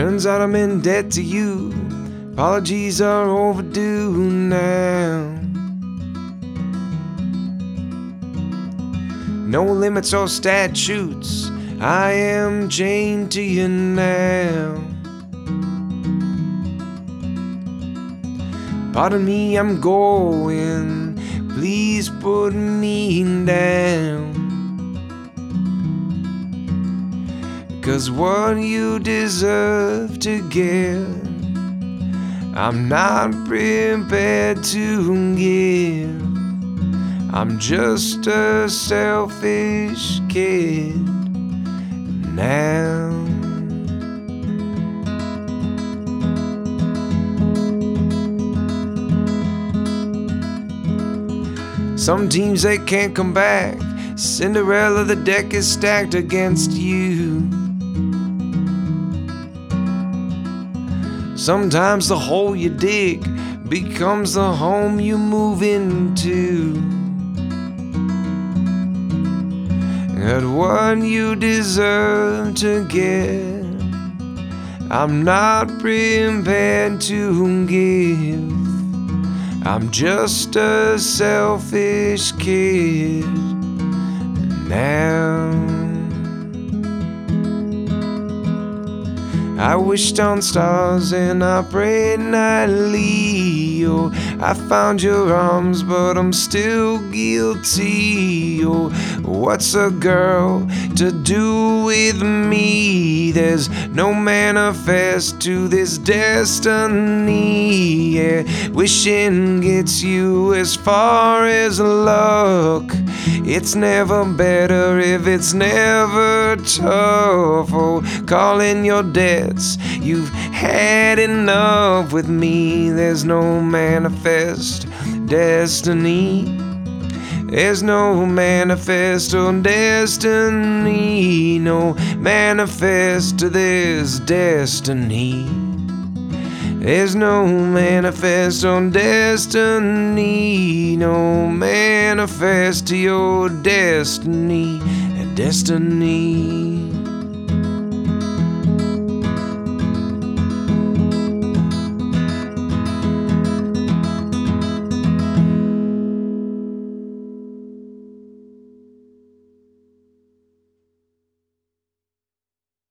Turns out I'm in debt to you. Apologies are overdue now. No limits or statutes, I am chained to you now. Pardon me, I'm going, please put me down. 'Cause what you deserve to get, I'm not prepared to give. I'm just a selfish kid now. Some teams, they can't come back. Cinderella, the deck is stacked against you. Sometimes the hole you dig becomes the home you move into. And what you deserve to get, I'm not prepared to give. I'm just a selfish kid now. I wished on stars and I prayed nightly. Oh, I found your arms, but I'm still guilty. Oh, what's a girl to do with me? There's no manifest to this destiny. Yeah, wishing gets you as far as luck. It's never better if it's never tough. Oh, calling your debts, you've had enough with me. There's no manifest destiny. There's no manifest on destiny. No manifest to this destiny. There's no manifest on destiny. No manifest to your destiny. Destiny.